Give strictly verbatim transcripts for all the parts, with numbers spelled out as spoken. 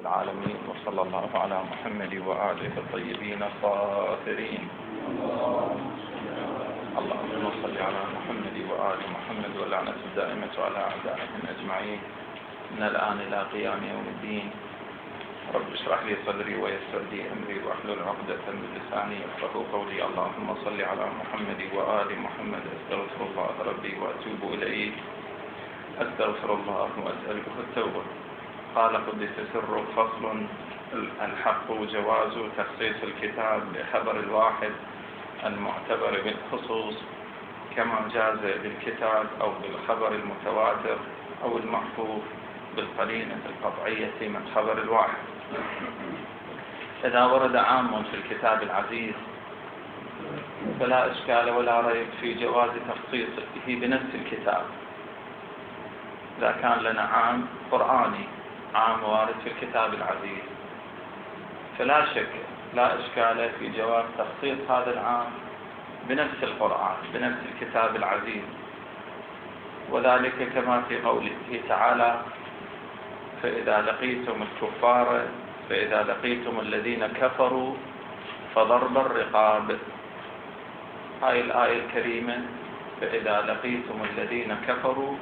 العالمين، وصلى الله على محمد وآله الطيبين الطاهرين. اللهم صل على محمد وآل محمد واللعنة الدائمة على أعدائهم أجمعين من الآن إلى قيام يوم الدين. رب اشرح لي صدري ويسر لي أمري واحلل عقدة من لساني يفقهوا قولي. اللهم صل على محمد وآل محمد. أستغفر الله ربي وأتوب إليه، أستغفر الله وأسأله التوبة. قال قدس سره: فصل: الحق جواز تخصيص الكتاب بخبر الواحد المعتبر بالخصوص، كما جاز بالكتاب أو بالخبر المتواتر أو المحفوظ بالقرينة القطعية من خبر الواحد. إذا ورد عام في الكتاب العزيز فلا إشكال ولا ريب في جواز تخصيصه بنفس الكتاب. إذا كان لنا عام قرآني، عام وارد في الكتاب العزيز، فلا شك لا إشكال في جواز تخصيص هذا العام بنفس القرآن، بنفس الكتاب العزيز، وذلك كما في قوله تعالى: فإذا لقيتم الكفار فإذا لقيتم الذين كفروا فضرب الرقاب. هاي الآية الكريمة: فإذا لقيتم الذين كفروا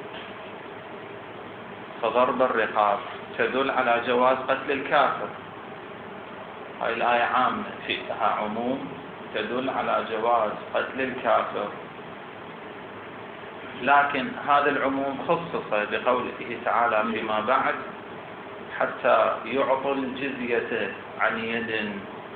فضرب الرقاب، تدل على جواز قتل الكافر. هاي الآية عامة فيها عموم تدل على جواز قتل الكافر، لكن هذا العموم خصص بقوله تعالى فيما بعد: حتى يعطوا الجزية عن يد،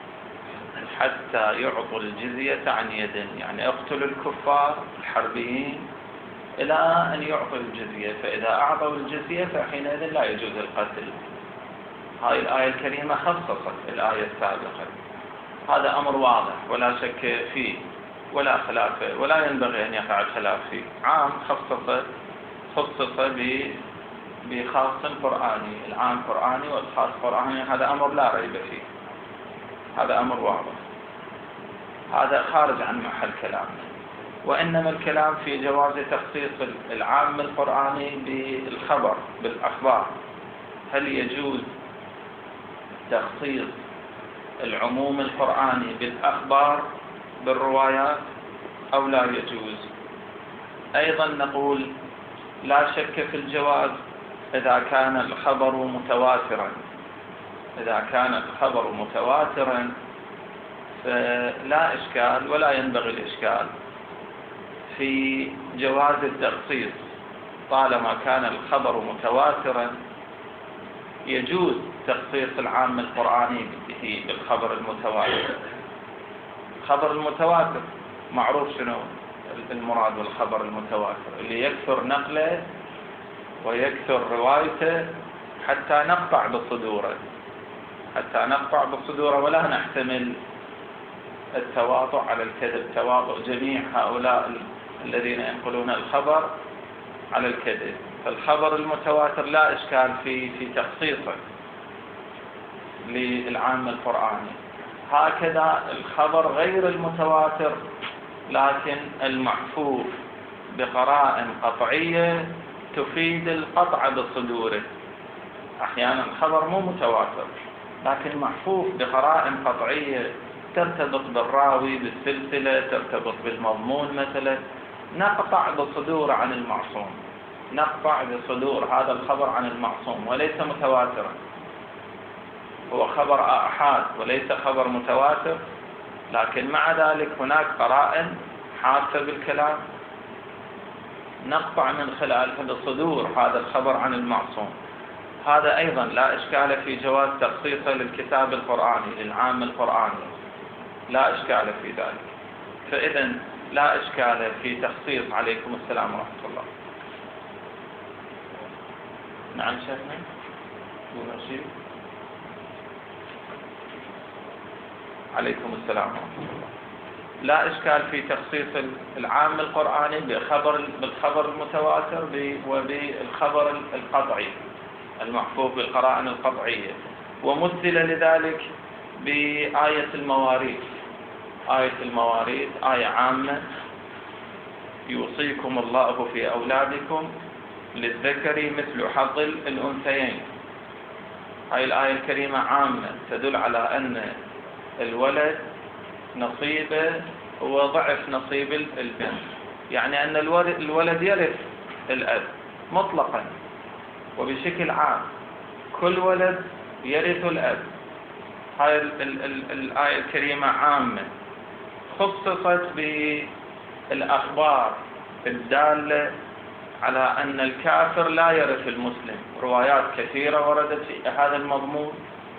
حتى يعطوا الجزية عن يد، يعني اقتلوا الكفار الحربيين إلى أن يعطوا الجزية، فإذا أعطوا الجزية فحينئذ لا يجوز القتل. هاي الآية الكريمة خصصت الآية السابقة. هذا أمر واضح ولا شك فيه ولا خلاف، ولا ينبغي أن يقع الخلاف فيه. عام خصص خصص بخاص قرآني، العام قرآني والخاص قرآني، هذا أمر لا ريب فيه، هذا أمر واضح، هذا خارج عن محل كلامنا. وإنما الكلام في جواز تخصيص العام القرآني بالخبر بالأخبار. هل يجوز تخصيص العموم القرآني بالأخبار بالروايات أو لا يجوز؟ أيضا نقول لا شك في الجواز إذا كان الخبر متواترا. إذا كان الخبر متواترا فلا إشكال ولا ينبغي الإشكال في جواز التخصيص. طالما كان الخبر متواترا يجوز تخصيص العام القرآني به بالخبر المتواتر. الخبر المتواتر معروف شنو المراد بالخبر المتواتر: اللي يكثر نقله ويكثر روايته حتى نقطع بصدوره، حتى نقطع بصدوره ولا نحتمل التواطؤ على الكذب، تواطؤ جميع هؤلاء الذين ينقلون الخبر على الكذب. فالخبر المتواتر لا إشكال في في تخصيصه للعام القرآني. هكذا الخبر غير المتواتر لكن المحفوظ بقرائن قطعية تفيد القطع بصدوره. أحيانا الخبر مو متواتر لكن محفوظ بقرائن قطعية ترتبط بالراوي بالسلسلة، ترتبط بالمضمون، مثلا نقطع بصدور عن المعصوم، نقطع بصدور هذا الخبر عن المعصوم، وليس متواترا، هو خبر آحاد وليس خبر متواتر، لكن مع ذلك هناك قرائن حاسة بالكلام نقطع من خلالها بصدور هذا الخبر عن المعصوم. هذا أيضا لا إشكال في جواز تخصيصه للكتاب القرآني، للعام القرآني، لا إشكال في ذلك. فإذا لا إشكال في تخصيص. عليكم السلام ورحمة الله. نعم شيخنا ونشيد. عليكم السلام ورحمة الله. لا إشكال في تخصيص العام القرآني بخبر بالخبر المتواتر وبالخبر القطعي المحفوظ بالقرائن القطعية. ومثل لذلك بآية المواريث. آية المواريث آية عامة: يوصيكم الله في أولادكم للذكر مثل حظ الأنثيين. هاي الآية الكريمة عامة تدل على أن الولد نصيبه هو ضعف نصيب البنت، يعني أن الولد يرث الأب مطلقا وبشكل عام، كل ولد يرث الأب. هاي ال ال ال الآية الكريمة عامة، خصصت بالأخبار الدالة على أن الكافر لا يرث المسلم. روايات كثيرة وردت في هذا المضمون،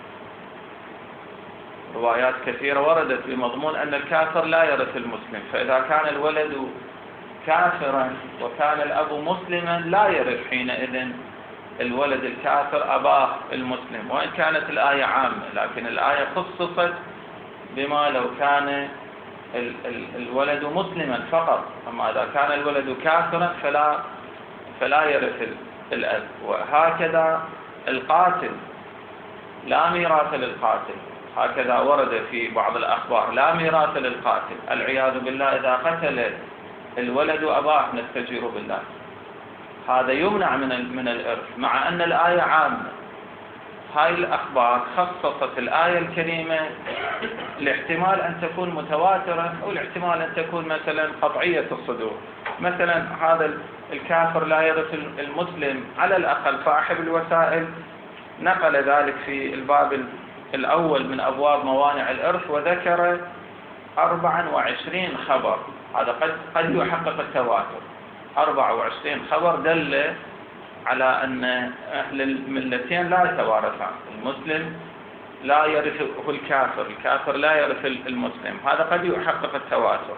روايات كثيرة وردت بمضمون أن الكافر لا يرث المسلم، فإذا كان الولد كافرا وكان الأب مسلما لا يرث حينئذ الولد الكافر أباه المسلم، وإن كانت الآية عامة، لكن الآية خصصت بما لو كان ال ال الولد مسلما فقط، أما إذا كان الولد كافرا فلا فلا يرث الأب. وهكذا القاتل لا ميراث للقاتل، هكذا ورد في بعض الأخبار لا ميراث للقاتل، العياذ بالله إذا قتل الولد أباه نستجير بالله، هذا يمنع من من الإرث، مع أن الآية عامة. هاي الأخبار خصصت الآية الكريمة الاحتمال أن تكون متواترة أو الاحتمال أن تكون مثلا قطعية الصدور. مثلا هذا الكافر لا يرث المسلم، على الأقل صاحب الوسائل نقل ذلك في الباب الأول من أبواب موانع الإرث وذكر أربعة وعشرين خبر، هذا قد قد يحقق التواتر. أربعة وعشرين خبر دل على أن أهل الملتين لا يتوارثان، المسلم لا يرثه الكافر، الكافر لا يرث المسلم، هذا قد يحقق التواتر،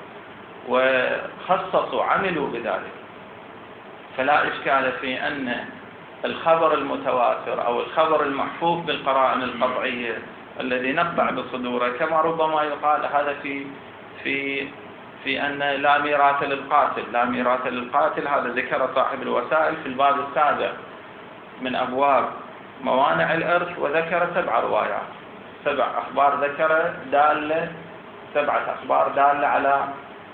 وخصصوا عملوا بذلك. فلا إشكال في أن الخبر المتواتر أو الخبر المحفوف بالقرائن القطعية الذي نقطع بصدوره، كما ربما يقال هذا في في في أن لا ميراث للقاتل، لا ميراث للقاتل، هذا ذكر صاحب الوسائل في الباب السابع من أبواب موانع الإرث، وذكر سبع روايات، سبع أخبار ذكر دالة، سبعة أخبار دالة على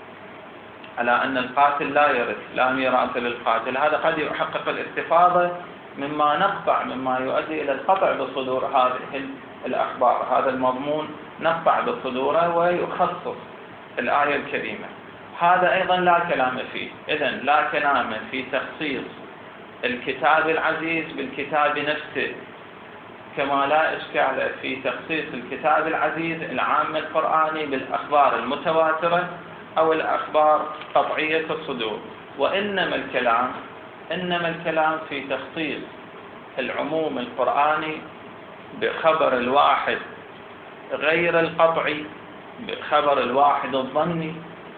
على أن القاتل لا يرث، لا ميراث للقاتل. هذا قد يحقق الاستفاضة مما نقطع، مما يؤدي إلى القطع بصدور هذه الأخبار، هذا المضمون نقطع بصدوره ويخصص الآية الكريمة. هذا أيضا لا كلام فيه، إذن لا كلام في تخصيص الكتاب العزيز بالكتاب نفسه، كما لا إشكال في تخصيص الكتاب العزيز العام القرآني بالأخبار المتواترة أو الأخبار قطعية الصدور. وإنما الكلام إنما الكلام في تخصيص العموم القرآني بخبر الواحد غير القطعي، بخبر الواحد الظني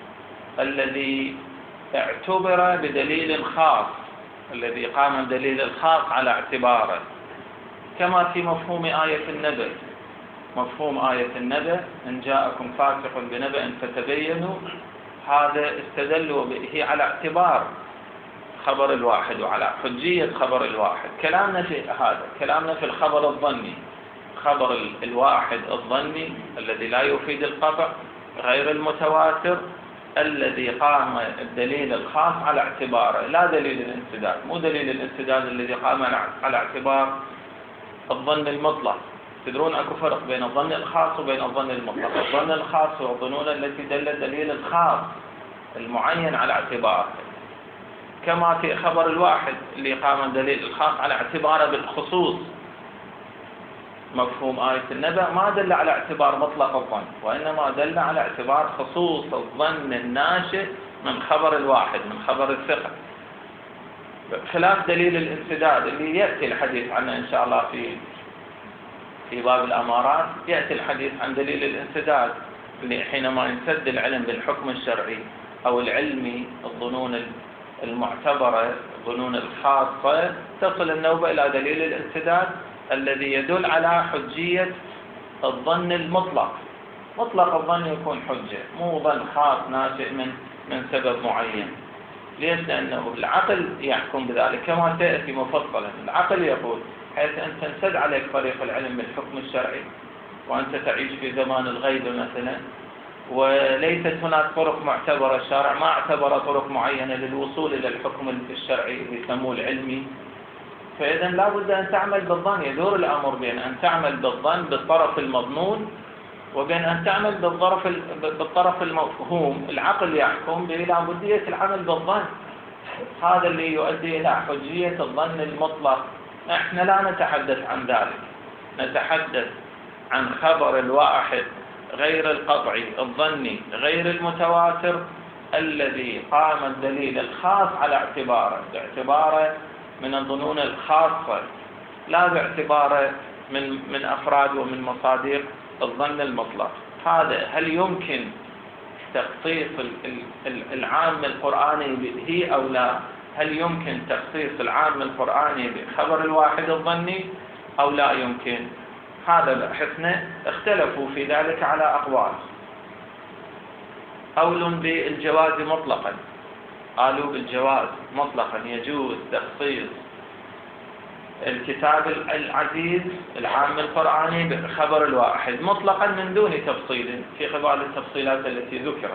الذي اعتبر بدليل خاص، الذي قام الدليل الخاص على اعتباره، كما في مفهوم آية النبأ. مفهوم آية النبأ إن جاءكم فاسق بنبأ فتبينوا، هذا استدلوا به على اعتبار خبر الواحد وعلى حجية خبر الواحد. كلامنا في هذا، كلامنا في الخبر الظني، خبر الواحد الظني الذي لا يفيد القطع غير المتواتر، الذي قام الدليل الخاص على اعتباره، لا دليل الانسداد، مو دليل الانسداد الذي قام على اعتبار الظن المطلق. تدرون اكو فرق بين الظن الخاص وبين الظن المطلق. الظن الخاص هو الظنون التي دل الدليل الخاص المعين على اعتباره، كما في خبر الواحد اللي قام الدليل الخاص على اعتباره بالخصوص. مفهوم آية النبأ ما دل على اعتبار مطلق الظن، وإنما دل على اعتبار خصوص الظن الناشئ من خبر الواحد، من خبر الثقة، خلاف دليل الانسداد اللي يأتي الحديث عنه إن شاء الله في في باب الأمارات. يأتي الحديث عن دليل الانسداد اللي حينما ينسد العلم بالحكم الشرعي أو العلمي، الظنون المعتبرة، الظنون الخاصة، تصل النوبة إلى دليل الانسداد الذي يدل على حجية الظن المطلق. مطلق الظن يكون حجة، مو ظن خاص ناشئ من من سبب معين. ليش؟ لأنه العقل يحكم بذلك كما سيأتي مفصلا. العقل يقول حيث أن تنسد عليك طريق العلم بالحكم الشرعي وأنت تعيش في زمان الغيب مثلا، وليست هناك طرق معتبرة، الشارع ما اعتبر طرق معينة للوصول إلى الحكم الشرعي اللي يسموه العلمي، فإذا لا بد أن تعمل بالظن. يدور الأمر بين أن تعمل بالظن بالطرف المضمون وبين أن تعمل بالطرف بالطرف المفهوم. العقل يحكم بلابدية العمل بالظن، هذا اللي يؤدي إلى حجية الظن المطلق. احنا لا نتحدث عن ذلك، نتحدث عن خبر الواحد غير القطعي الظني غير المتواتر الذي قام الدليل الخاص على اعتباره باعتباره من الظنون الخاصة، لا باعتباره من من أفراد ومن مصادر الظن المطلق. هذا هل يمكن تخصيص العام القرآني به أو لا؟ هل يمكن تخصيص العام القرآني بخبر الواحد الظني أو لا يمكن؟ هذا بحثنا اختلفوا في ذلك على أقوال. قول بالجواز مطلقا، قالوا بالجواز مطلقا يجوز تخصيص الكتاب العزيز العام القرآني بخبر الواحد مطلقا من دون تفصيل في قبال التفصيلات التي ذكرت.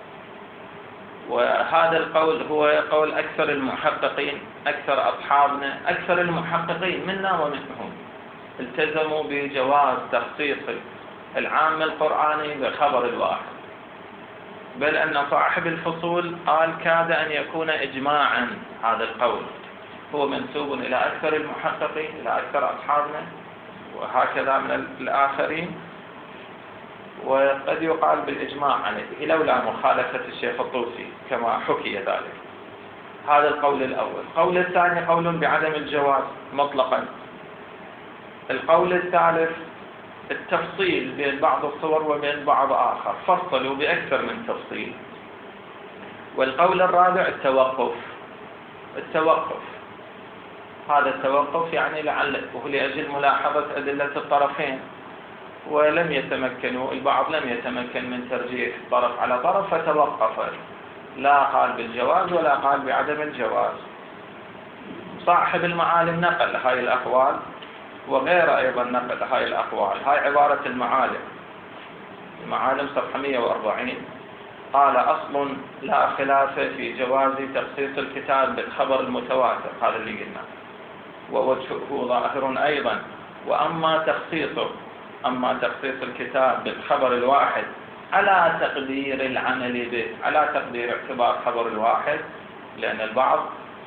وهذا القول هو قول أكثر المحققين، أكثر أصحابنا، أكثر المحققين منا ومنهم التزموا بجواز تخصيص العام القرآني بخبر الواحد، بل أن صاحب الفصول قال كاد أن يكون إجماعا. هذا القول هو منسوب إلى أكثر المحققين، إلى أكثر أصحابنا، وهكذا من الآخرين، وقد يقال بالإجماع عليه لولا مخالفة الشيخ الطوسي كما حكي ذلك. هذا القول الأول. القول الثاني قول بعدم الجواز مطلقا. القول الثالث التفصيل بين بعض الصور وبين بعض آخر، فصلوا بأكثر من تفصيل. والقول الرابع التوقف. التوقف هذا التوقف يعني لعل وهو لأجل ملاحظة أدلة الطرفين، ولم يتمكنوا البعض لم يتمكن من ترجيح طرف على طرف فتوقف، لا قال بالجواز ولا قال بعدم الجواز. صاحب المعالم نقل هاي الأقوال وغير أيضا نقل هاي الأقوال. هاي عبارة المعالم، المعالم صفحة مئة وأربعين، قال أصل لا خلاف في جواز تخصيص الكتاب بالخبر المتواتر، هذا اللي قلنا، ووجهه ظاهر أيضا. وأما تخصيصه أما تخصيص الكتاب بالخبر الواحد على تقدير العمل به، على تقدير اعتبار خبر الواحد، لأن البعض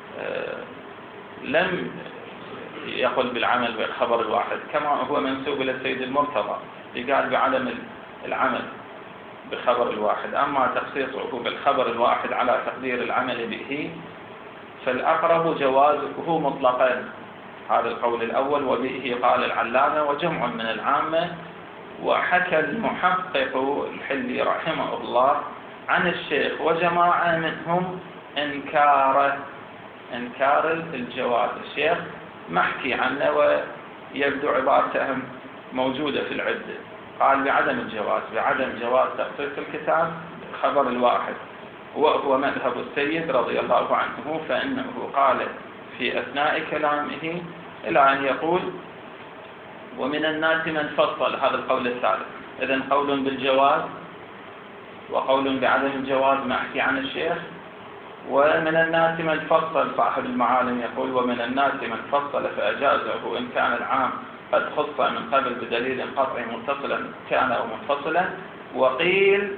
لم يقل بالعمل بالخبر الواحد كما هو منسوب إلى السيد المرتضى قال بعدم العمل بخبر الواحد. أما تخصيصه بالخبر الواحد على تقدير العمل به فالأقرب جوازه مطلقا. هذا القول الأول، وبه قال العلامة وجمع من العامة. وحكى المحقق الحلي رحمه الله عن الشيخ وجماعة منهم إنكار إنكار الجواز. الشيخ محكي عنه ويبدو عبارته موجودة في العدة، قال بعدم الجواز بعدم جواز تخصيص الكتاب خبر الواحد، وهو مذهب السيد رضي الله عنه، فإنه قال في أثناء كلامه إلى أن يقول ومن الناس من فصل. هذا القول الثالث. إذن قول بالجواز وقول بعدم الجواز محكي عن الشيخ. ومن الناس من فصل، صاحب المعالم يقول ومن الناس من فصل فأجازه إن كان العام قد خص من قبل بدليل قطعي متصلا كان أو منفصلا. وقيل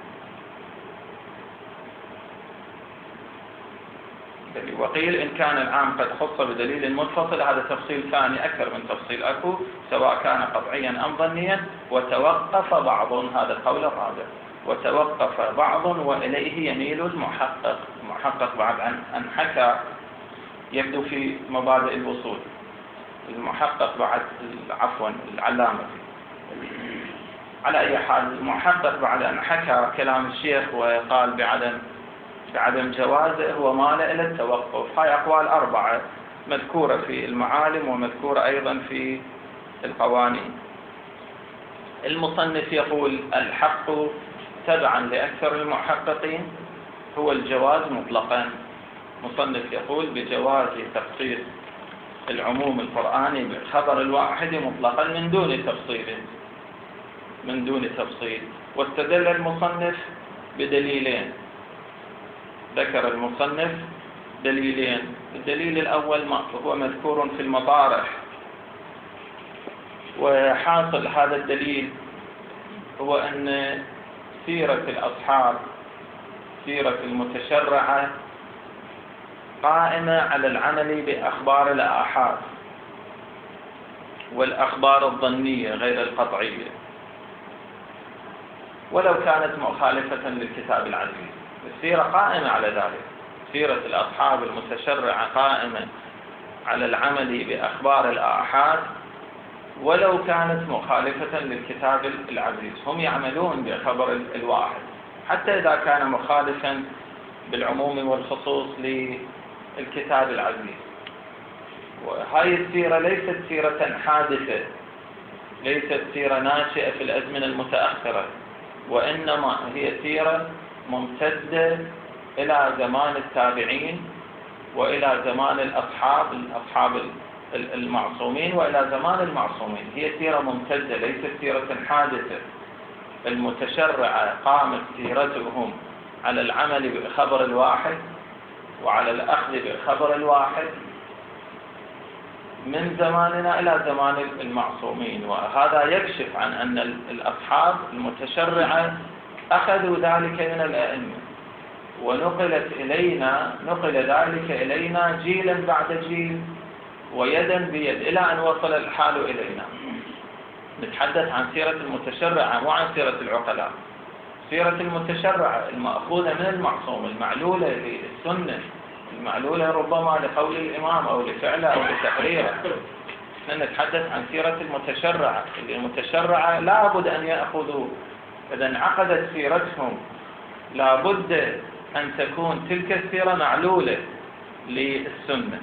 وقيل إن كان العام قد خص بدليل منفصل. هذا تفصيل ثاني أكثر من تفصيل أكو، سواء كان قطعيا أم ظنيا. وتوقف بعض، هذا القول الرابع، وتوقف بعض وإليه يميل المحقق. المحقق بعد أن حكى يبدو في مبادئ الوصول، المحقق بعد عفوا العلامة على أي حال، المحقق بعد أن حكى كلام الشيخ وقال بعدم بعدم جوازه ومال إلى التوقف. هاي أقوال أربعة مذكورة في المعالم ومذكورة أيضا في القوانين. المصنف يقول الحق تبعا لأكثر المحققين هو الجواز مطلقا. مصنف يقول بجواز تخصيص العموم القرآني بالخبر الواحد مطلقا من دون تفصيل من دون تفصيل. واستدل المصنف بدليلين، ذكر المصنف دليلين. الدليل الأول هو مذكور في المطارح، وحاصل هذا الدليل هو أن سيرة الأصحاب، سيرة المتشرعة، قائمة على العمل بأخبار الآحاد والأخبار الظنية غير القطعية، ولو كانت مخالفة للكتاب العزيز. السيرة قائمة على ذلك، سيرة الأصحاب المتشرعة قائمة على العمل بأخبار الآحاد ولو كانت مخالفة للكتاب العزيز. هم يعملون بخبر الواحد حتى إذا كان مخالفا بالعموم والخصوص للكتاب العزيز. وهذه السيرة ليست سيرة حادثة، ليست سيرة ناشئة في الأزمنة المتأخرة، وإنما هي سيرة ممتدة إلى زمان التابعين وإلى زمان الأصحاب الأصحاب المعصومين وإلى زمان المعصومين. هي سيرة ممتدة ليست سيرة حادثة. المتشرعة قامت سيرتهم على العمل بخبر الواحد وعلى الأخذ بخبر الواحد من زماننا إلى زمان المعصومين. وهذا يكشف عن أن الأصحاب المتشرعة أخذوا ذلك من الأئمة، ونقلت إلينا نقل ذلك إلينا جيلا بعد جيل ويدا بيد إلى أن وصل الحال إلينا. نتحدث عن سيرة المتشرعة مو عن سيرة العقلاء. سيرة المتشرعة المأخوذة من المعصوم، المعلولة للسنة، المعلولة ربما لقول الإمام أو لفعله أو لتقريره. نحن نتحدث عن سيرة المتشرعة. المتشرعة لا بد أن يأخذوا، إذا انعقدت سيرتهم لا بد أن تكون تلك السيرة معلولة للسنة.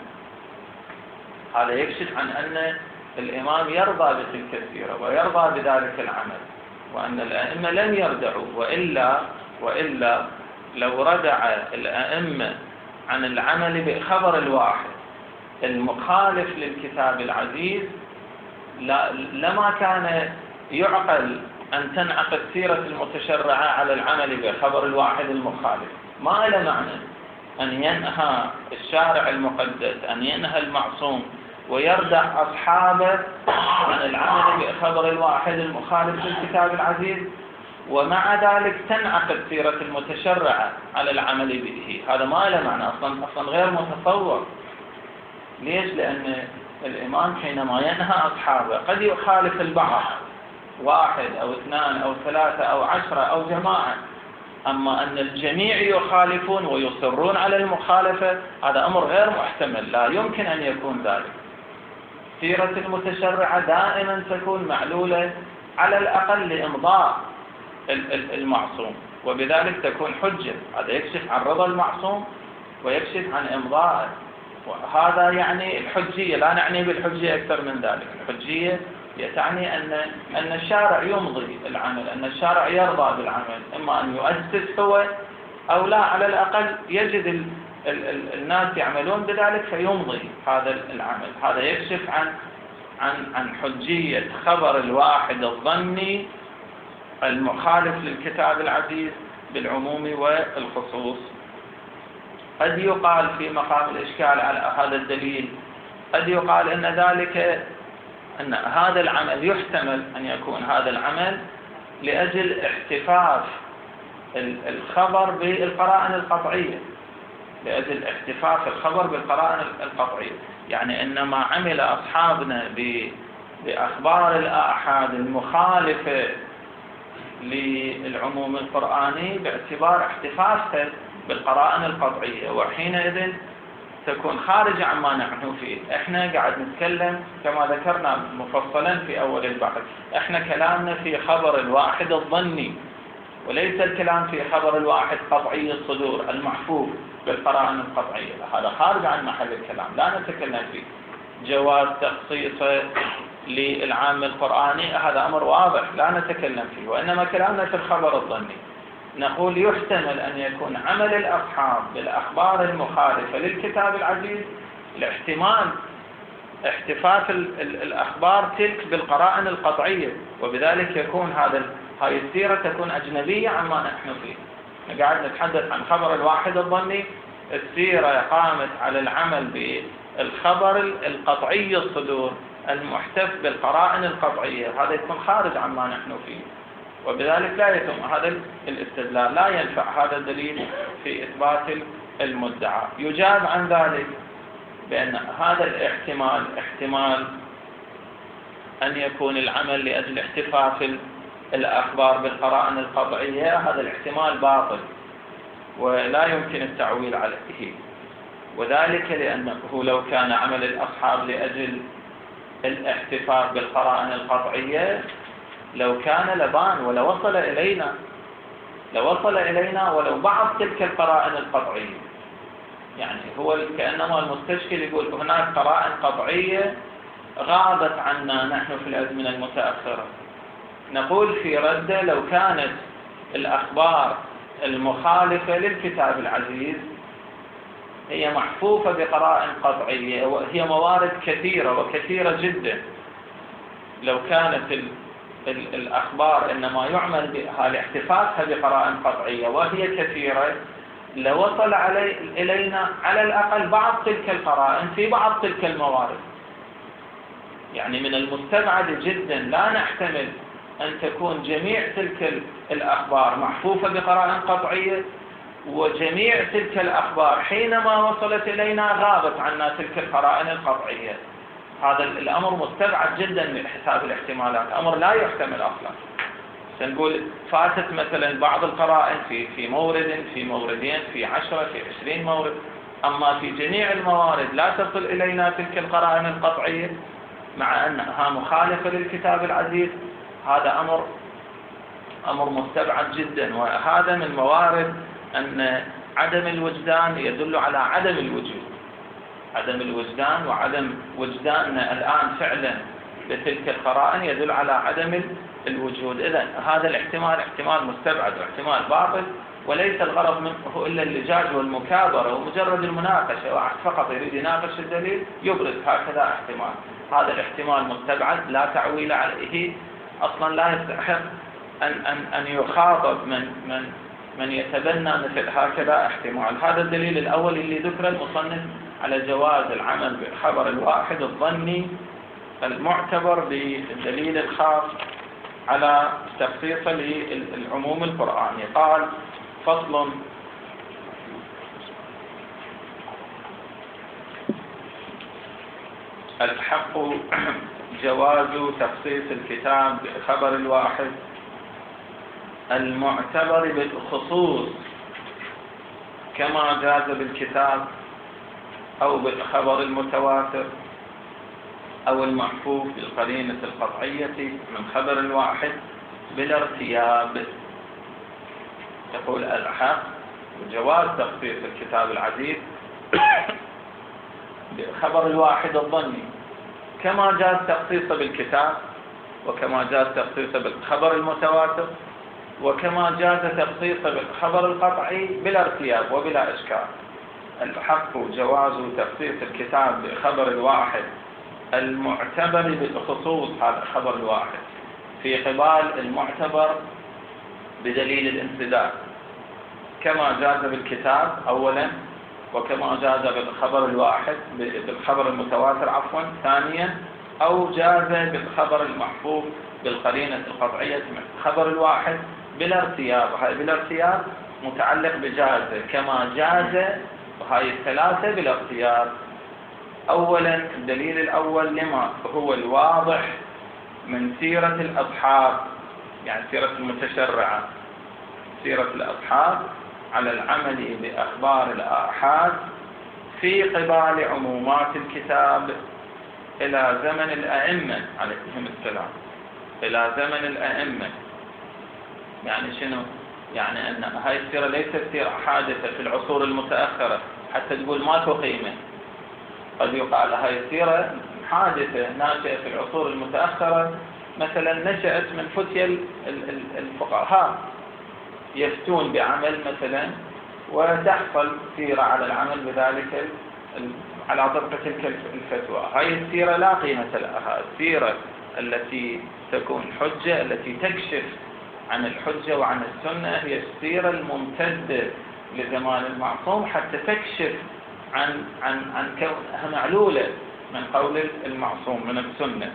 هذا يكشف عن أن الإمام يرضى بتلك السيرة ويرضى بذلك العمل، وأن الأئمة لم يردعوا. وإلا وإلا لو ردع الأئمة عن العمل بخبر الواحد المخالف للكتاب العزيز لما كان يعقل أن تنعقد سيرة المتشرعة على العمل بخبر الواحد المخالف. ما له معنى أن ينهى الشارع المقدس، أن ينهى المعصوم ويردع أصحابه عن العمل بخبر الواحد المخالف للكتاب العزيز، ومع ذلك تنعقد سيرة المتشرعة على العمل به. هذا ما له معنى أصلا, أصلا غير متصور. ليش؟ لأن الإمام حينما ينهى أصحابه قد يخالف البعض، واحد أو اثنان أو ثلاثة أو عشرة أو جماعة، أما أن الجميع يخالفون ويصرون على المخالفة هذا أمر غير محتمل، لا يمكن أن يكون ذلك. سيرة المتشرعة دائما تكون معلولة على الأقل لإمضاء المعصوم، وبذلك تكون حجة. هذا يكشف عن رضا المعصوم ويكشف عن إمضاءه، وهذا يعني الحجية. لا نعني بالحجية أكثر من ذلك. الحجية تعني أن أن الشارع يمضي العمل، أن الشارع يرضى بالعمل، إما أن يؤسس هو أو لا، على الأقل يجد ال ال ال الناس يعملون بذلك فيمضي هذا العمل. هذا يكشف عن عن عن حجية خبر الواحد الظني المخالف للكتاب العزيز بالعموم والخصوص. قد يقال في مقام الإشكال على هذا الدليل، قد يقال أن ذلك أن هذا العمل يحتمل أن يكون هذا العمل لأجل احتفاف الخبر بالقرائن القطعية، لأجل احتفاف الخبر بالقرائن القطعية. يعني إنما عمل أصحابنا بأخبار الآحاد المخالفة للعموم القرآني باعتبار احتفافها بالقرائن القطعية، وحينئذ تكون خارج عما نحن فيه. احنا قاعد نتكلم كما ذكرنا مفصلا في اول البحث، احنا كلامنا في خبر الواحد الظني، وليس الكلام في خبر الواحد قطعي الصدور المحفوظ بالقرائن القطعية. هذا خارج عن محل الكلام، لا نتكلم فيه. جواز تخصيصه للعام القرآني هذا امر واضح لا نتكلم فيه، وانما كلامنا في الخبر الظني. نقول يحتمل أن يكون عمل الأصحاب بالأخبار المخالفة للكتاب العزيز لاحتمال احتفاف الأخبار تلك بالقرائن القطعية، وبذلك يكون هذا هاي السيرة تكون أجنبية عما نحن فيه. قاعد نتحدث عن خبر الواحد الظني السيرة قامت على العمل بالخبر القطعي الصدور المحتف بالقرائن القطعية، هذا يكون خارج عما نحن فيه، وبذلك لا يتم هذا الاستدلال، لا ينفع هذا الدليل في إثبات المدعى. يجاب عن ذلك بأن هذا الاحتمال احتمال أن يكون العمل لأجل احتفاف الأخبار بالقرائن القطعية، هذا الاحتمال باطل ولا يمكن التعويل عليه، وذلك لأنه لو كان عمل الأصحاب لأجل الاحتفاف بالقرائن القطعية لو كان لبان ولو وصل إلينا لو وصل إلينا ولو بعض تلك القرائن القطعية. يعني هو كأنما المستشكل يقول هناك قرائن قطعية غابت عنا نحن في الأزمنة المتأخرة، نقول في رده لو كانت الأخبار المخالفة للكتاب العزيز هي محفوفة بقرائن قطعية وهي موارد كثيرة وكثيرة جدا، لو كانت ال ال الأخبار إنما يعمل بها لاحتفاظها بقرائن قطعية وهي كثيرة لوصل علي إلينا على الأقل بعض تلك القرائن في بعض تلك الموارد. يعني من المستبعد جدا لا نحتمل أن تكون جميع تلك الأخبار محفوفة بقرائن قطعية وجميع تلك الأخبار حينما وصلت إلينا غابت عنا تلك القرائن القطعية. هذا الأمر مستبعد جدا من حساب الاحتمالات، أمر لا يحتمل أصلا. سنقول فاتت مثلا بعض القرائن في في مورد في موردين في عشرة في عشرين مورد، أما في جميع الموارد لا تصل إلينا تلك القرائن القطعية مع أنها مخالفة للكتاب العزيز، هذا أمر أمر مستبعد جدا. وهذا من موارد أن عدم الوجدان يدل على عدم الوجود، عدم الوجدان وعدم وجداننا الآن فعلا بتلك القرائن يدل على عدم الوجود. إذن هذا الاحتمال احتمال مستبعد واحتمال باطل، وليس الغرض منه إلا اللجاج والمكابرة ومجرد المناقشة، واحد فقط يريد يناقش الدليل يبرز هكذا احتمال. هذا الاحتمال مستبعد لا تعويل عليه، أصلا لا يستحق أن أن أن يخاطب من من من يتبنى مثل هكذا احتمال. هذا الدليل الأول اللي ذكر المصنف على جواز العمل بالخبر الواحد الظني المعتبر بالدليل الخاص على تخصيصه للعموم القرآني. قال: فصل: الحق جواز تخصيص الكتاب بالخبر الواحد المعتبر بالخصوص كما جاز بالكتاب أو بالخبر المتواتر أو المحفوف بالقرينة القطعية من خبر الواحد بلا ارتياب. يقول الحق جواز تخصيص الكتاب العزيز بالخبر الواحد الظني كما جاز تخصيصه بالكتاب، وكما جاز تخصيصه بالخبر المتواتر، وكما جاز تخصيصه بالخبر القطعي بلا ارتياب وبلا إشكال. الحق جواز تخصيص الكتاب بالخبر الواحد المعتبر بالخصوص، هذا الخبر الواحد في قبال المعتبر بدليل الانسداد، كما جاز بالكتاب أولا، وكما جاز بالخبر الواحد بالخبر المتواتر عفوا ثانيا، أو جاز بالخبر المحفوظ بالقرينة القطعية من الخبر الواحد بلا ارتياب. هاي بلا ارتياب متعلق بجازة، كما جاز هاي الثلاثة بلا ارتياب. أولا الدليل الأول لما هو الواضح من سيرة الأصحاب، يعني سيرة المتشرعة، سيرة الأصحاب على العمل بأخبار الآحاد في قبال عمومات الكتاب إلى زمن الأئمة عليهم السلام، إلى زمن الأئمة. يعني شنو؟ يعني أن هاي السيرة ليست سيرة حادثة في العصور المتأخرة حتى تقول ما تقيمه. قد يقال هاي السيرة حادثة ناشئة في العصور المتأخرة، مثلا نشأت من فتية الفقهاء يفتون بعمل مثلا، وتحصل سيرة على العمل بذلك على طبق تلك الفتوى. هاي السيرة لا قيمة لها. السيرة التي تكون حجة، التي تكشف عن الحجة وعن السنة، هي السيرة الممتدة لزمان المعصوم حتى تكشف عن عن عن كونها معلولة من قول المعصوم من السنة.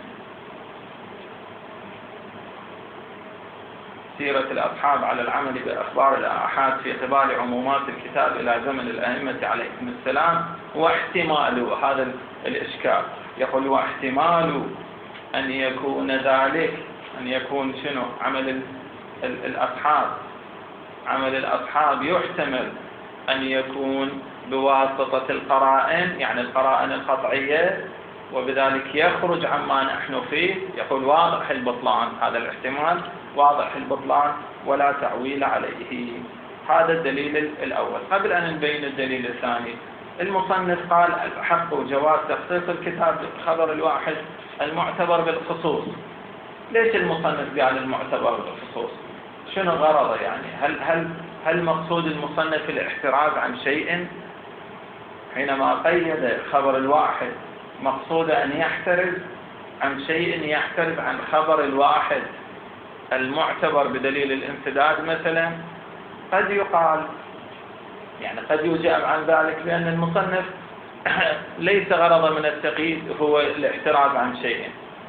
سيرة الأصحاب على العمل بأخبار الآحاد في قبال عمومات الكتاب إلى زمن الأئمة عليهم السلام، واحتمال هذا الإشكال، يقول واحتمال أن يكون ذلك، أن يكون شنو عمل الأصحاب، عمل الأصحاب يحتمل أن يكون بواسطة القرائن، يعني القرائن القطعية، وبذلك يخرج عما نحن فيه. يقول واضح البطلان، هذا الاحتمال واضح البطلان ولا تعويل عليه. هذا الدليل الأول. قبل أن نبين الدليل الثاني، المصنف قال الحق جواز تخصيص الكتاب بالخبر الواحد المعتبر بالخصوص. ليش المصنف قال المعتبر بالخصوص؟ شنو غرضه يعني؟ هل هل هل مقصود المصنف الاحتراز عن شيء؟ حينما قيد خبر الواحد مقصود أن يحترز عن شيء، يحترز عن خبر الواحد المعتبر بدليل الانسداد مثلا؟ قد يقال، يعني قد يجاب عن ذلك بأن المصنف ليس غرض من التقييد هو الاحتراز عن شيء،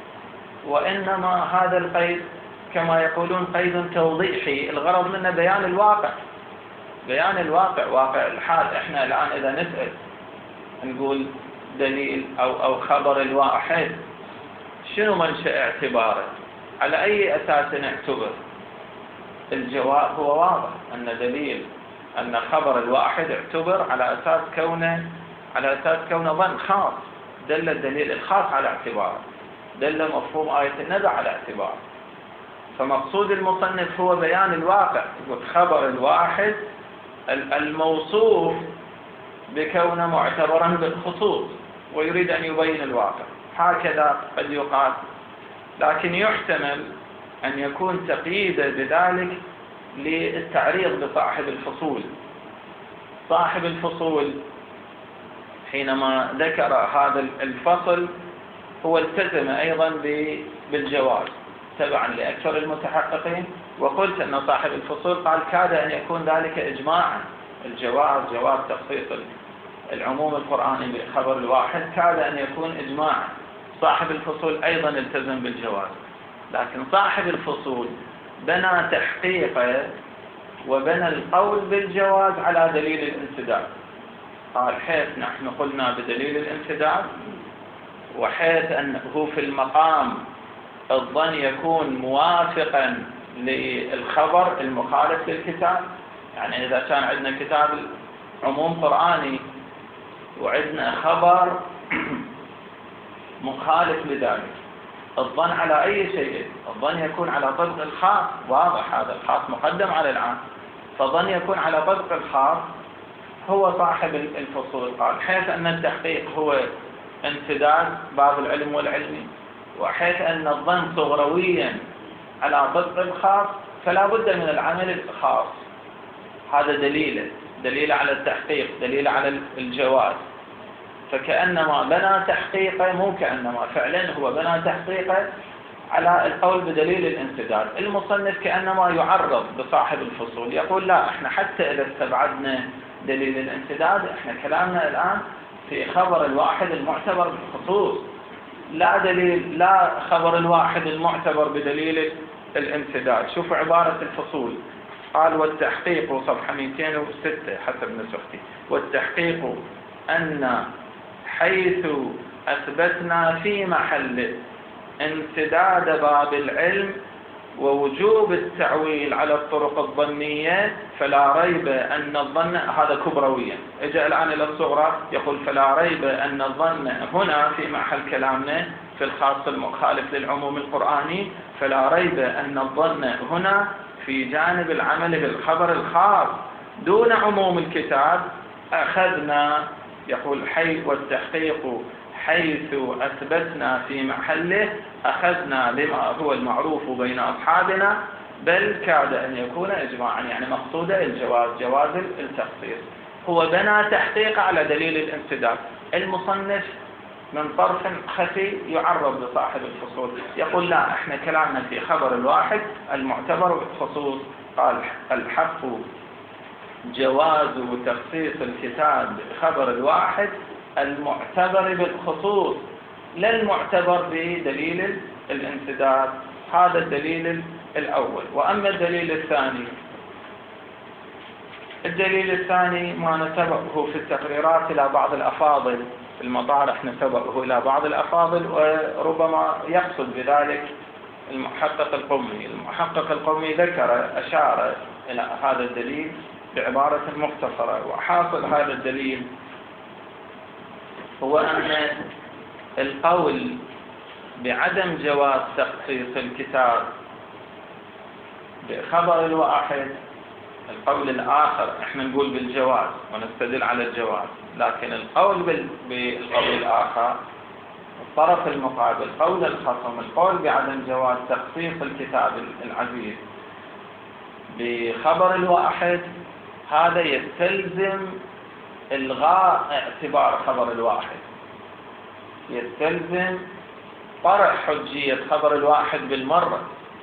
وإنما هذا القيد كما يقولون قيد توضيحي، الغرض منه بيان الواقع، بيان الواقع، واقع الحال. احنا الآن إذا نسأل نقول دليل أو أو خبر الواحد شنو منشأ اعتباره؟ على أي أساس نعتبر؟ الجواب هو واضح، أن دليل أن خبر الواحد اعتبر على أساس كونه على أساس كونه ظن خاص، دل الدليل الخاص على اعتباره، دل مفهوم آية النبأ على اعتباره. فمقصود المصنف هو بيان الواقع، خبر الواحد الموصوف بكونه معتبرا بالخصوص، ويريد أن يبين الواقع. هكذا قد يقال، لكن يحتمل أن يكون تقييد بذلك للتعريض بصاحب الفصول. صاحب الفصول حينما ذكر هذا الفصل هو التزم أيضا بالجواز تبعا لأكثر المتحققين، وقلت أن صاحب الفصول قال كاد أن يكون ذلك إجماعا، الجواز جواز تخصيص العموم القرآني بالخبر الواحد كاد أن يكون إجماعا. صاحب الفصول أيضا التزم بالجواز، لكن صاحب الفصول بنى تحقيقه وبنى القول بالجواز على دليل الانسداد. قال حيث نحن قلنا بدليل الانسداد، وحيث أنه في المقام الظن يكون موافقا للخبر المخالف للكتاب. يعني إذا كان عندنا كتاب عموم قرآني وعندنا خبر مخالف لذلك، الظن على أي شيء؟ الظن يكون على طبق الخاص، واضح هذا الخاص مقدم على العام، فالظن يكون على طبق الخاص. هو صاحب الفصول قال حيث أن التحقيق هو انسداد باب العلم والعلمي، وحيث أن الظن صغرويا على طبق الخاص، فلا بد من العمل الخاص. هذا دليل دليل على التحقيق، دليل على الجواز. فكأنما بنى تحقيقه، مو كأنما فعلا هو بنى تحقيقه على القول بدليل الانسداد. المصنف كأنما يعرض بصاحب الفصول، يقول لا، احنا حتى إذا استبعدنا دليل الانسداد، احنا كلامنا الآن في خبر الواحد المعتبر بالخصوص، لا دليل، لا خبر الواحد المعتبر بدليل الانسداد. شوفوا عبارة الفصول، قال والتحقيق صفحة مئتين وستة حسب نسختي، والتحقيق أن حيث أثبتنا في محل انسداد باب العلم ووجوب التعويل على الطرق الظنية فلا ريب أن الظن، هذا كبرويا، اجى الآن إلى الصغرى يقول فلا ريب أن الظن هنا في محل كلامنا في الخاص المخالف للعموم القرآني، فلا ريب أن الظن هنا في جانب العمل بالخبر الخاص دون عموم الكتاب. أخذنا، يقول حيث والتحقيق حيث أثبتنا في محله، أخذنا بما هو المعروف بين أصحابنا، بل كاد أن يكون إجماعا، يعني مقصوده الجواز، جواز التخصيص. هو بنى تحقيق على دليل الانسداد. المصنف من طرف خفي يعرض بصاحب الفصول، يقول لا، احنا كلامنا في خبر الواحد المعتبر بالخصوص. قال الحق جواز تخصيص الكتاب بخبر الواحد المعتبر بالخصوص، لا المعتبر بدليل الانسداد. هذا الدليل الأول. وأما الدليل الثاني، الدليل الثاني ما نسبه في التقريرات إلى بعض الأفاضل في المطارح، نسبه إلى بعض الأفاضل، وربما يقصد بذلك المحقق القمي. المحقق القمي ذكر أشار إلى هذا الدليل بعبارة مختصرة، وحاصل هذا الدليل هو أن القول بعدم جواز تخصيص الكتاب بخبر الواحد، القول الآخر احنا نقول بالجواز ونستدل على الجواز، لكن القول بالقول الآخر الطرف المقابل قول الخصم، القول بعدم جواز تخصيص الكتاب العزيز بخبر الواحد، هذا يستلزم إلغاء اعتبار خبر الواحد، يستلزم طرح حجية خبر الواحد بالمرة.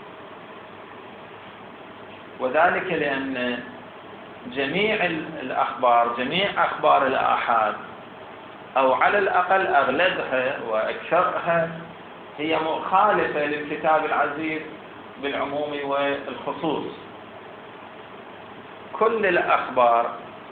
وذلك لأن جميع الأخبار، جميع أخبار الآحاد، أو على الأقل أغلبها وأكثرها، هي مخالفة للكتاب العزيز بالعموم والخصوص. كل الأخبار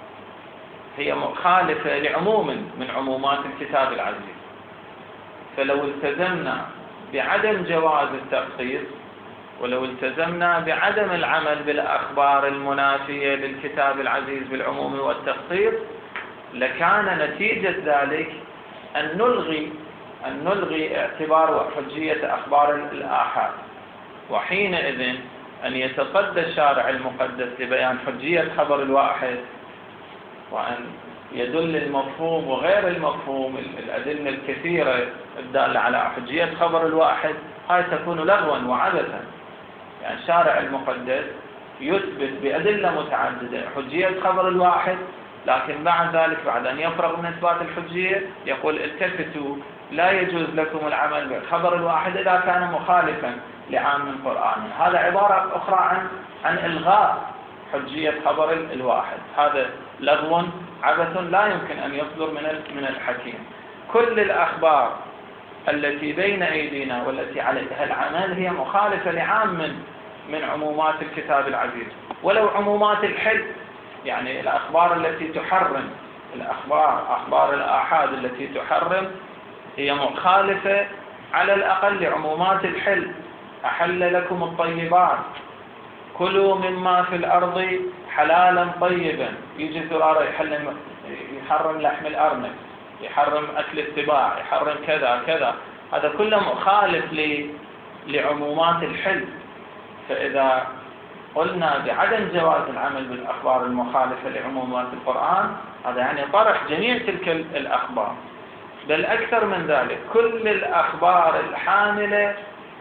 هي مخالفة لعموم من عمومات الكتاب العزيز. فلو التزمنا بعدم جواز التخصيص، ولو التزمنا بعدم العمل بالأخبار المنافية للكتاب العزيز بالعموم والتخصيص، لكان نتيجة ذلك أن نلغي أن نلغي اعتبار وحجية أخبار الآحاد، وحينئذ أن يتقدى الشارع المقدس لبيان حجية خبر الواحد، وأن يدل المفهوم وغير المفهوم الأدلة الكثيرة الدالة على حجية خبر الواحد، هاي تكون لغوا وعبثا. يعني الشارع المقدس يثبت بأدلة متعددة حجية خبر الواحد، لكن بعد ذلك بعد أن يفرغ من إثبات الحجية يقول التفتوا، لا يجوز لكم العمل بالخبر الواحد إذا كان مخالفا لعام قرآني. هذا عبارة أخرى عن عن إلغاء حجية خبر الواحد. هذا لغو عبث لا يمكن أن يصدر من من الحكيم. كل الأخبار التي بين أيدينا والتي عليها العمل هي مخالفة لعام من من عمومات الكتاب العزيز، ولو عمومات الحل، يعني الأخبار التي تحرم، الأخبار أخبار الآحاد التي تحرم هي مخالفة على الأقل لعمومات الحل. أحل لكم الطيبات، كلوا مما في الأرض حلالا طيبا. يجي زرارة يحل يحرم لحم الأرنب، يحرم أكل السباع، يحرم كذا كذا، هذا كله مخالف لعمومات الحل. فإذا قلنا بعدم جواز العمل بالأخبار المخالفة لعمومات القرآن، هذا يعني طرح جميع تلك الأخبار، بل أكثر من ذلك كل الأخبار الحاملة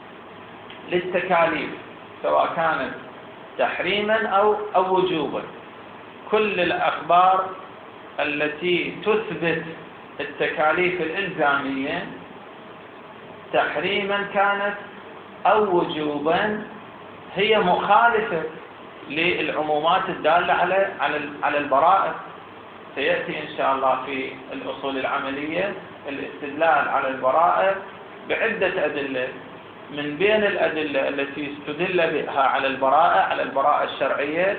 للتكاليف سواء كانت تحريما أو أو وجوبا. كل الأخبار التي تثبت التكاليف الإلزامية تحريما كانت أو وجوبا هي مخالفة للعمومات الدالة على على على البراءة. سيأتي إن شاء الله في الأصول العملية الاستدلال على البراءة بعدة أدلة. من بين الأدلة التي استدل بها على البراءة على البراءة الشرعية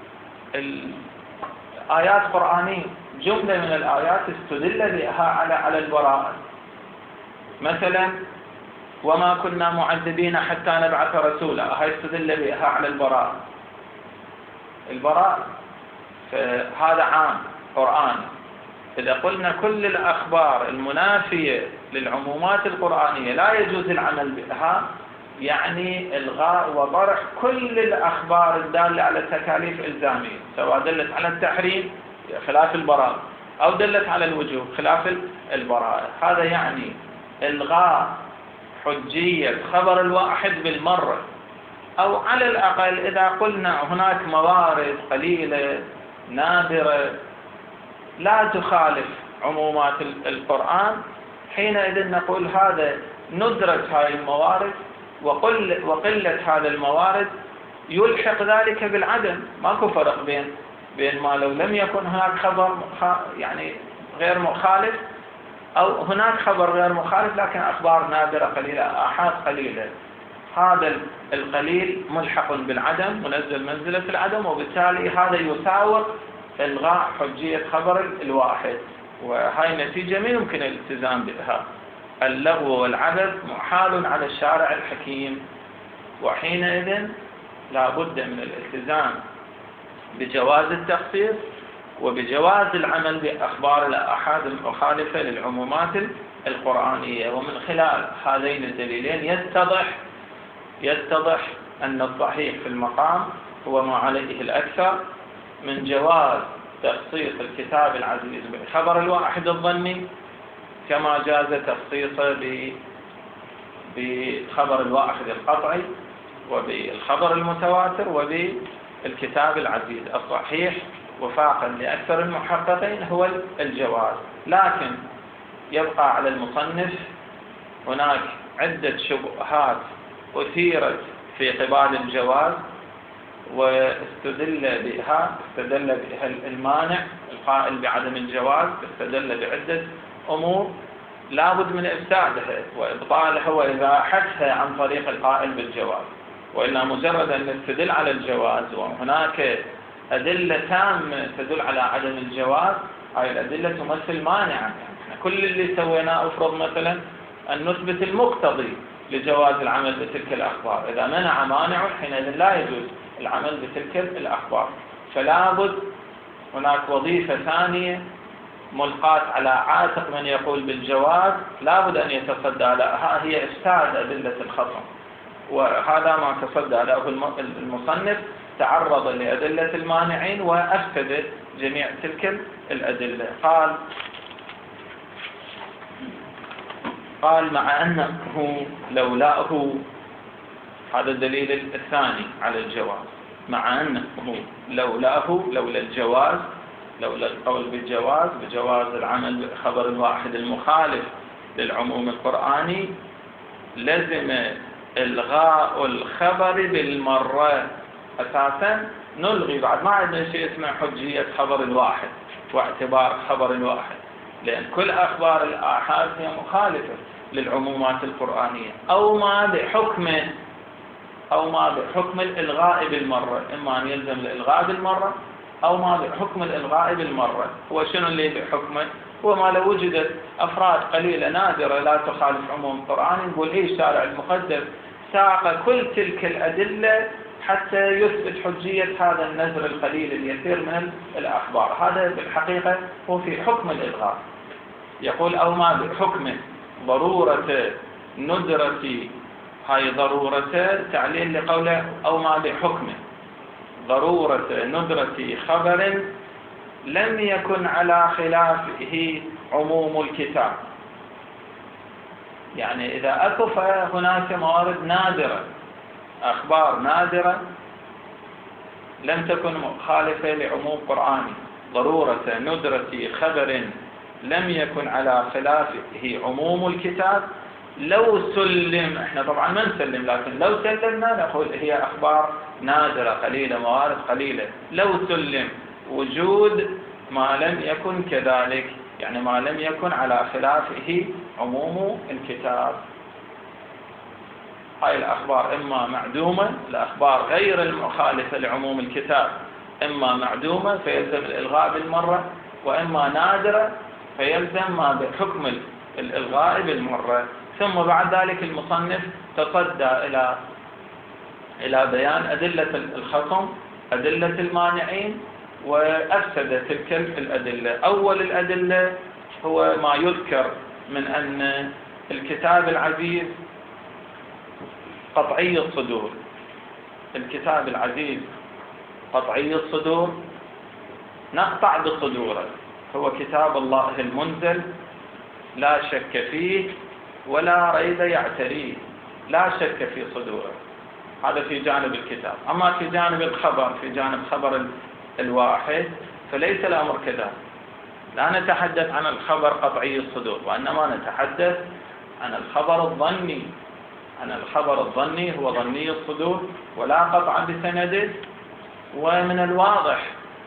الآيات قرآنية، جملة من الآيات استدل بها على على البراءة. مثلا وما كنا معذبين حتى نبعث رسولا، هاي استدل بها على البراءة. البراءة هذا عام قرآني. إذا قلنا كل الأخبار المنافية للعمومات القرآنية لا يجوز العمل بها، يعني إلغاء وطرح كل الأخبار الدالة على تكاليف إلزامية، سواء دلت على التحريم خلاف البراءة أو دلت على الوجوب خلاف البراءة. هذا يعني إلغاء حجية خبر الواحد بالمرة، أو على الأقل إذا قلنا هناك موارد قليلة نادرة لا تخالف عمومات القرآن، حينئذ نقول هذا ندرة هذه الموارد وقل وقلة هذا الموارد يلحق ذلك بالعدم. ماكو فرق بين بينما لو لم يكن هناك خبر يعني غير مخالف، أو هناك خبر غير مخالف لكن أخبار نادرة قليلة، آحاد قليلة، هذا القليل ملحق بالعدم، منزل منزلة العدم، وبالتالي هذا يساوق إلغاء حجية خبر الواحد. وهاي النتيجة ما يمكن الالتزام بها. اللغو والعبث محال على الشارع الحكيم، وحينئذ لا بد من الالتزام بجواز التخصيص وبجواز العمل بأخبار الآحاد المخالفة للعمومات القرآنية. ومن خلال هذين الدليلين يتضح يتضح أن الصحيح في المقام هو ما عليه الأكثر من جواز تخصيص الكتاب العزيز بالخبر الواحد الظني، كما جاز تخصيصه بخبر الواحد القطعي وبالخبر المتواتر وبالكتاب العزيز. الصحيح وفاقا لأكثر المحققين هو الجواز، لكن يبقى على المصنف هناك عدة شبهات أثيرت في قبال الجواز واستدل بها استدل بها المانع القائل بعدم الجواز، استدل بعدة أمور لا بد من إفسادها وإبطالها وإزاحتها عن طريق القائل بالجواز. وإلا مجرد أن نستدل على الجواز وهناك أدلة تامة تدل على عدم الجواز، هاي الأدلة تمثل مانعا. يعني كل اللي سويناه أفرض مثلا أن نثبت المقتضي لجواز العمل بتلك الأخبار، إذا منع مانع حينئذ لا يجوز العمل بتلك الأخبار. فلا بد هناك وظيفة ثانية ملقاة على عاتق من يقول بالجواز، لا بد أن يتصدى لها، هي إفساد أدلة الخصم. وهذا ما تصدى له المصنف، تعرض لأدلة المانعين وأفسد جميع تلك الأدلة. قال قال مع أنه لولاه، هذا الدليل الثاني على الجواز، مع أنه لولاه لولا الجواز، لولا القول بالجواز بجواز العمل بخبر الواحد المخالف للعموم القرآني، لزم إلغاء الخبر بالمرة. أساسا نلغي، بعد ما عندنا شيء اسمه حجية خبر الواحد واعتبار خبر الواحد، لأن كل أخبار الآحاد هي مخالفة للعمومات القرآنية، أو ما بحكم أو ما بحكم الإلغاء بالمرة، إما أن يلزم الإلغاء بالمرة أو ما بحكم الإلغاء بالمرة. هو شنو اللي بحكمه؟ هو ما لو وجدت أفراد قليلة نادرة لا تخالف عموم القرآن، نقول إيه الشارع المقدس ساق كل تلك الأدلة حتى يثبت حجية هذا النذر القليل اليسير من الأخبار. هذا بالحقيقة هو في حكم الإلغاء. يقول أو ما بحكم ضرورة ندرة، هاي ضرورة تعليل لقوله أو ما بحكم ضرورة ندرة خبر لم يكن على خلافه عموم الكتاب. يعني إذا أكو هناك موارد نادرة، أخبار نادرة لم تكن مخالفة لعموم قرآني، ضرورة ندرة خبر لم يكن على خلافه عموم الكتاب، لو سلم، احنا طبعا ما نسلم، لكن لو سلمنا نقول هي أخبار نادرة قليلة، موارد قليلة، لو سلم وجود ما لم يكن كذلك، يعني ما لم يكن على خلافه عموم الكتاب. هاي الأخبار إما معدومة، الأخبار غير المخالفة لعموم الكتاب إما معدومة فيلزم الإلغاء بالمرة، وإما نادرة فيلزم ما بحكم الإلغاء بالمرة. ثم بعد ذلك المصنف تصدى إلى إلى بيان أدلة الخصم، أدلة المانعين، وأفسد تلك الأدلة. أول الأدلة هو ما يذكر من أن الكتاب العزيز قطعي الصدور. الكتاب العزيز قطعي الصدور، نقطع بصدوره، هو كتاب الله المنزل لا شك فيه ولا ريب يعتريه، لا شك في صدوره. هذا في جانب الكتاب. أما في جانب الخبر، في جانب خبر الواحد فليس الأمر كذا، لا نتحدث عن الخبر قطعي الصدور، وإنما نتحدث عن الخبر الظني. عن الخبر الظني هو ظني الصدور ولا قطع بسنده. ومن الواضح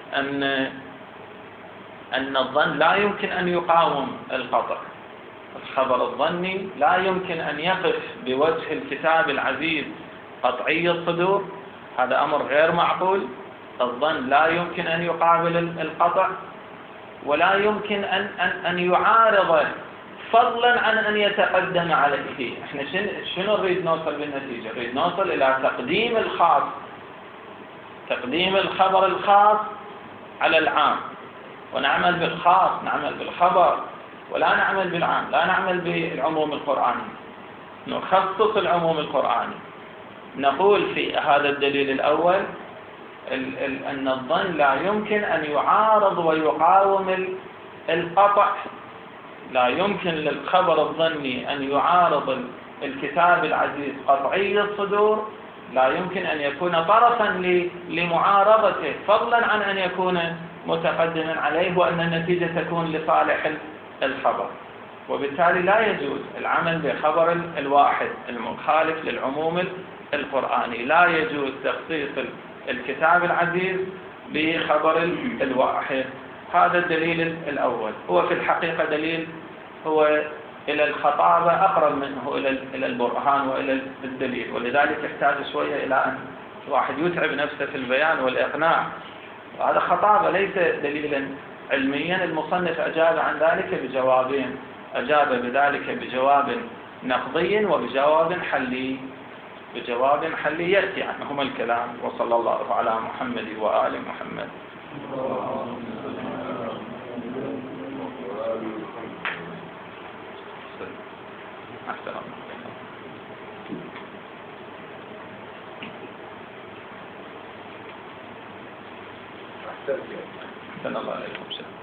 أن أن الظن لا يمكن أن يقاوم القطع. الخبر الظني لا يمكن أن يقف بوجه الكتاب العزيز قطعي الصدور، هذا أمر غير معقول. الظن لا يمكن أن يقابل القطع، ولا يمكن أن, أن, أن يعارض، فضلا عن أن يتقدم عليه. احنا شنو نريد نوصل بالنتيجة؟ نريد نوصل إلى تقديم الخاص، تقديم الخبر الخاص على العام، ونعمل بالخاص، نعمل بالخبر، ولا نعمل بالعام، لا نعمل بالعموم القرآني، نخصص العموم القرآني. نقول في هذا الدليل الأول ال ال أن الظن لا يمكن أن يعارض ويقاوم القطع، لا يمكن للخبر الظني أن يعارض الكتاب العزيز قطعي الصدور، لا يمكن أن يكون طرفا لمعارضته، فضلا عن أن يكون متقدما عليه، وأن النتيجة تكون لصالح الخبر. وبالتالي لا يجوز العمل بخبر الواحد المخالف للعموم القرآني، لا يجوز تخصيص الكتاب العزيز بخبر الواحد. هذا الدليل الأول، هو في الحقيقة دليل هو إلى الخطابة أقرب منه إلى البرهان وإلى الدليل، ولذلك يحتاج شوية إلى أن الواحد يتعب نفسه في البيان والإقناع. هذا خطابة ليس دليلا علميا. المصنف أجاب عن ذلك بجوابين، أجاب بذلك بجواب نقضي وبجواب حلي. بجواب حلي يأتي عنهما الكلام. وصلى الله على محمد وآل محمد. أحسن الله. أحسن الله عليكم.